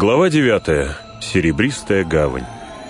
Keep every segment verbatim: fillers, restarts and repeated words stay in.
Глава девятая. Серебристая гавань.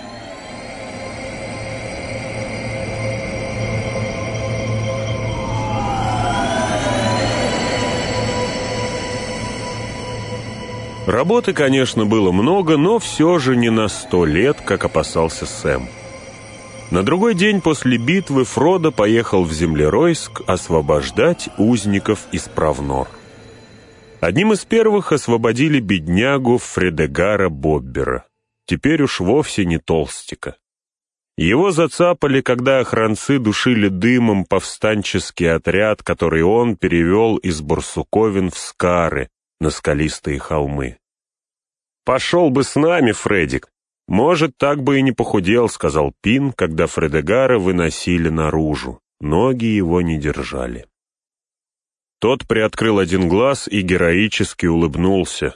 Работы, конечно, было много, но все же не на сто лет, как опасался Сэм. На другой день после битвы Фродо поехал в Землеройск освобождать узников из Правнор. Одним из первых освободили беднягу Фредегара Боббера, теперь уж вовсе не толстика. Его зацапали, когда охранцы душили дымом повстанческий отряд, который он перевел из Барсуковин в Скары, на скалистые холмы. «Пошел бы с нами, Фредик. Может, так бы и не похудел», — сказал Пин, когда Фредегара выносили наружу. Ноги его не держали. Тот приоткрыл один глаз и героически улыбнулся.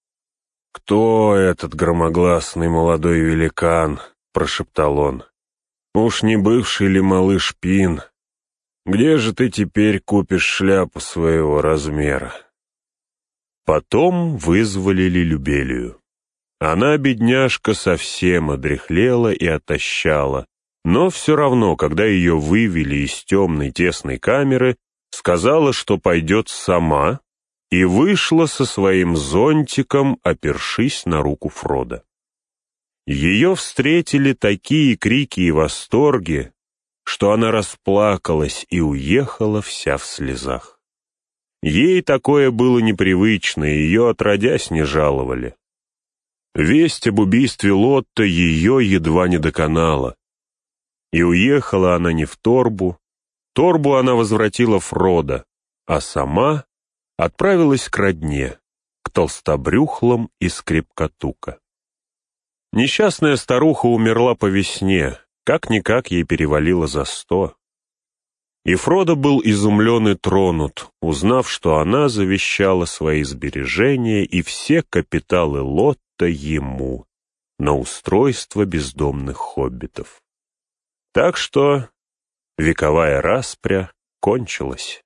«Кто этот громогласный молодой великан?» — прошептал он. «Уж не бывший ли малыш Пин? Где же ты теперь купишь шляпу своего размера?» Потом вызволили Любелию. Она, бедняжка, совсем одряхлела и отощала, но все равно, когда ее вывели из темной тесной камеры, сказала, что пойдет сама, и вышла со своим зонтиком, опершись на руку Фродо. Ее встретили такие крики и восторги, что она расплакалась и уехала вся в слезах. Ей такое было непривычно, и ее отродясь не жаловали. Весть об убийстве Лотта ее едва не доконала. И уехала она не в торбу, торбу она возвратила Фродо, а сама отправилась к родне, к толстобрюхлым из Крепкотука. Несчастная старуха умерла по весне, как-никак ей перевалило за сто. И Фродо был изумлен и тронут, узнав, что она завещала свои сбережения и все капиталы Лотта ему на устройство бездомных хоббитов. Так что вековая распря кончилась.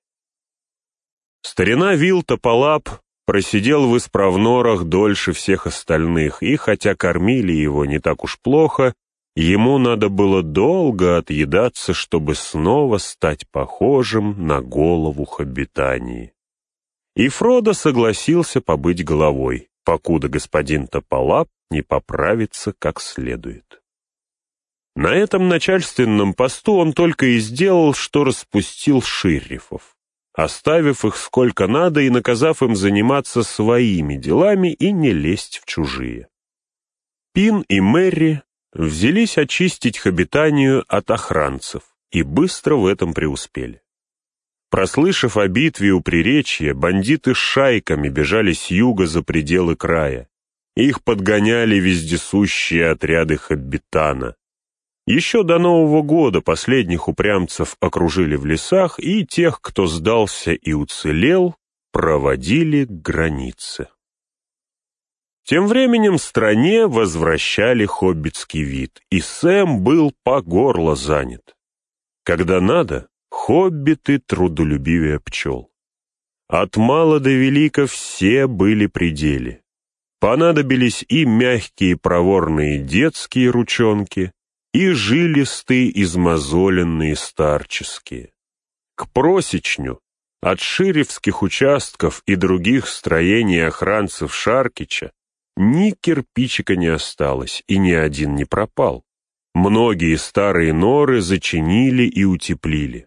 Старина Вилта Палап просидел в Исправнорах дольше всех остальных, и хотя кормили его не так уж плохо, ему надо было долго отъедаться, чтобы снова стать похожим на голову хоббитании. И Фродо согласился побыть головой, покуда господин Топалап не поправится как следует. На этом начальственном посту он только и сделал, что распустил шерифов, оставив их сколько надо и наказав им заниматься своими делами и не лезть в чужие. Пин и Мерри взялись очистить хоббитанию от охранцев и быстро в этом преуспели. Прослышав о битве у Приречья, бандиты с шайками бежали с юга за пределы края. Их подгоняли вездесущие отряды хоббитана. Еще до Нового года последних упрямцев окружили в лесах, и тех, кто сдался и уцелел, проводили к границе. Тем временем стране возвращали хоббитский вид, и Сэм был по горло занят. Когда надо, хоббиты трудолюбивее пчел. От мала до велика все были при деле. Понадобились и мягкие проворные детские ручонки, и жилистые измозоленные старческие. К просечню от шерифских участков и других строений охранцев Шаркича ни кирпичика не осталось, и ни один не пропал. Многие старые норы зачинили и утеплили.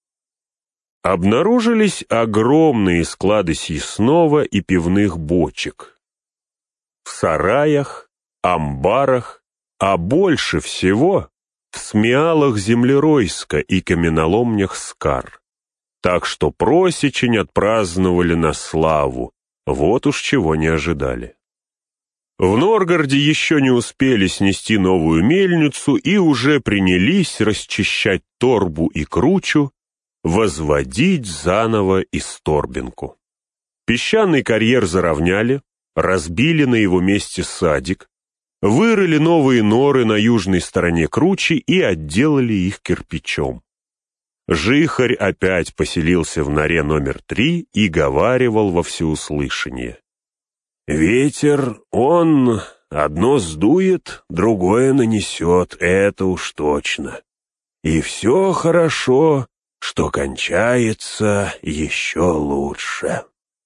Обнаружились огромные склады съестного и пивных бочек. В сараях, амбарах, а больше всего в смиалах Землеройска и каменоломнях Скар. Так что просечень отпраздновали на славу, вот уж чего не ожидали. В Норгороде еще не успели снести новую мельницу и уже принялись расчищать торбу и кручу, возводить заново исторбинку. Песчаный карьер заровняли, разбили на его месте садик, вырыли новые норы на южной стороне кручи и отделали их кирпичом. Жихарь опять поселился в норе номер три и говаривал во всеуслышание. Ветер, он одно сдует, другое нанесет, это уж точно. И все хорошо, что кончается еще лучше.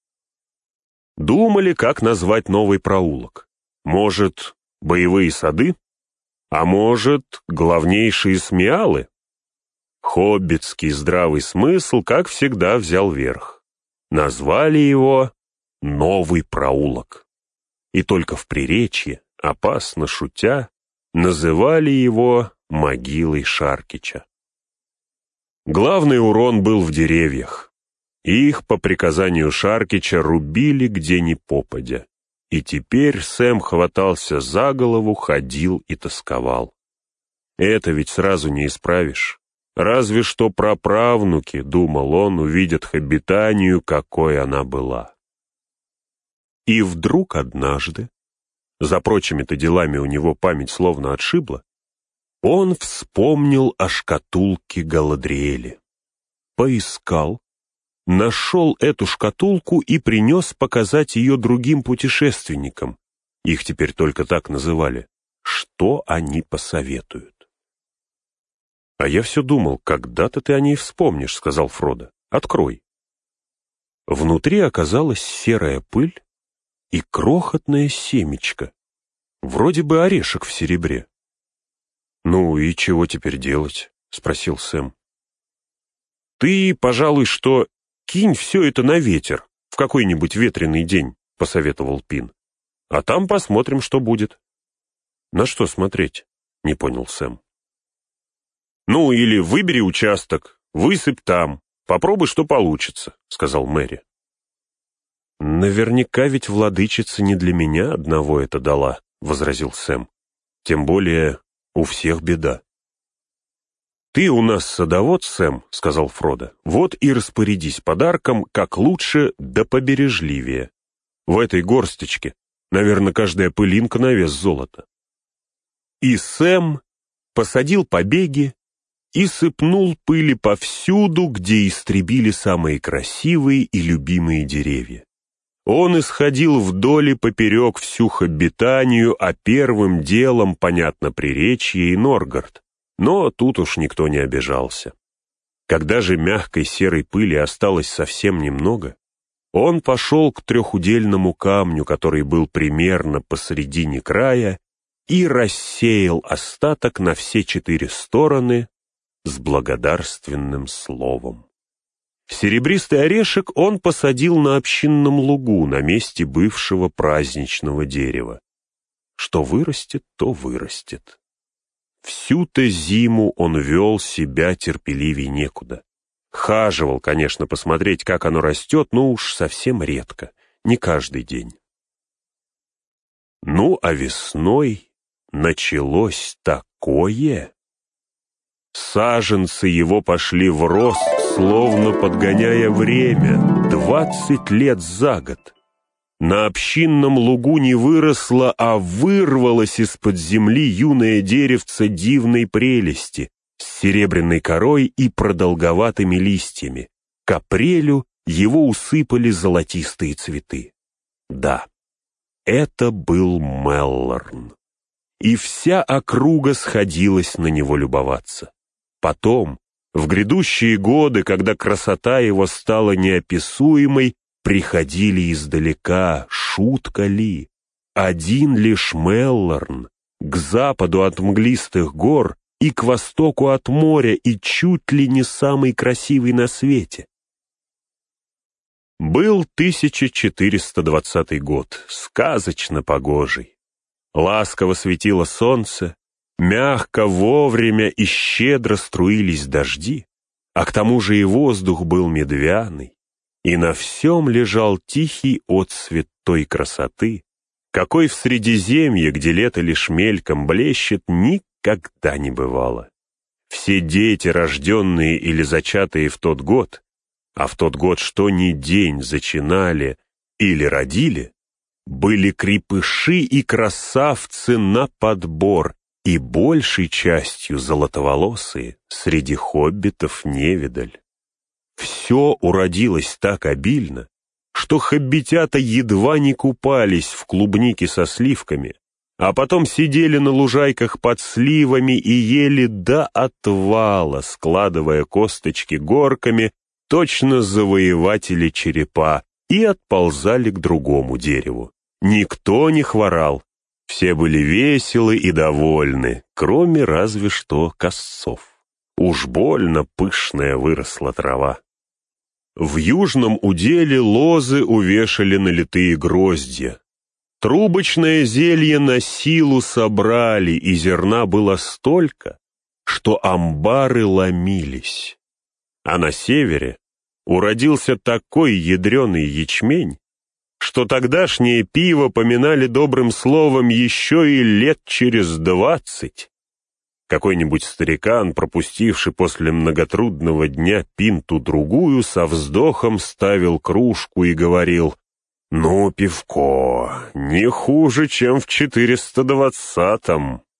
Думали, как назвать новый проулок. Может, боевые сады? А может, главнейшие смеалы? Хоббитский здравый смысл, как всегда, взял верх. Назвали его «Новый проулок». И только в Приречье, опасно шутя, называли его могилой Шаркича. Главный урон был в деревьях. Их, по приказанию Шаркича, рубили где ни попадя. И теперь Сэм хватался за голову, ходил и тосковал. Это ведь сразу не исправишь. Разве что праправнуки, думал он, увидят Хоббитанию, какой она была. И вдруг однажды, за прочими-то делами у него память словно отшибла, он вспомнил о шкатулке Галадриэля. Поискал, нашел эту шкатулку и принес показать ее другим путешественникам. Их теперь только так называли. Что они посоветуют? «А я все думал, когда-то ты о ней вспомнишь», — сказал Фродо. «Открой». Внутри оказалась серая пыль и крохотное семечко, вроде бы орешек в серебре. «Ну и чего теперь делать?» — спросил Сэм. «Ты, пожалуй, что кинь все это на ветер в какой-нибудь ветреный день», — посоветовал Пин. «А там посмотрим, что будет». «На что смотреть?» — не понял Сэм. «Ну, или выбери участок, высыпь там, попробуй, что получится», — сказал Мэри. «Наверняка ведь владычица не для меня одного это дала», — возразил Сэм. «Тем более у всех беда». «Ты у нас садовод, Сэм», — сказал Фродо. «Вот и распорядись подарком как лучше да побережливее. В этой горсточке, наверное, каждая пылинка на вес золота». И Сэм посадил побеги и сыпнул пыли повсюду, где истребили самые красивые и любимые деревья. Он исходил вдоль и поперек всю Хоббитанию, а первым делом, понятно, Приречье и Норгард. Но тут уж никто не обижался. Когда же мягкой серой пыли осталось совсем немного, он пошел к трехудельному камню, который был примерно посредине края, и рассеял остаток на все четыре стороны с благодарственным словом. Серебристый орешек он посадил на общинном лугу на месте бывшего праздничного дерева. Что вырастет, то вырастет. Всю-то зиму он вел себя терпеливей некуда. Хаживал, конечно, посмотреть, как оно растет, но уж совсем редко, не каждый день. Ну, а весной началось такое. Саженцы его пошли в рост, словно подгоняя время, двадцать лет за год. На общинном лугу не выросло, а вырвалось из-под земли юное деревце дивной прелести с серебряной корой и продолговатыми листьями. К апрелю его усыпали золотистые цветы. Да, это был Меллорн. И вся округа сходилась на него любоваться. Потом, в грядущие годы, когда красота его стала неописуемой, приходили издалека, шутка ли, один лишь Меллорн, к западу от мглистых гор и к востоку от моря, и чуть ли не самый красивый на свете. Был тысяча четыреста двадцатый год, сказочно погожий. Ласково светило солнце, мягко, вовремя и щедро струились дожди, а к тому же и воздух был медвяный, и на всем лежал тихий отсвет той красоты, какой в Средиземье, где лето лишь мельком блещет, никогда не бывало. Все дети, рожденные или зачатые в тот год, а в тот год что ни день зачинали или родили, были крепыши и красавцы на подбор, и большей частью золотоволосые, среди хоббитов невидаль. Все уродилось так обильно, что хоббитята едва не купались в клубнике со сливками, а потом сидели на лужайках под сливами и ели до отвала, складывая косточки горками, точно завоеватели черепа, и отползали к другому дереву. Никто не хворал, все были веселы и довольны, кроме разве что косцов. Уж больно пышная выросла трава. В южном уделе лозы увешали на литые гроздья. Трубочное зелье на силу собрали, и зерна было столько, что амбары ломились. А на севере уродился такой ядреный ячмень, что тогдашнее пиво поминали добрым словом еще и лет через двадцать. Какой-нибудь старикан, пропустивший после многотрудного дня пинту-другую, со вздохом ставил кружку и говорил: «Ну, пивко, не хуже, чем в четыреста двадцатом».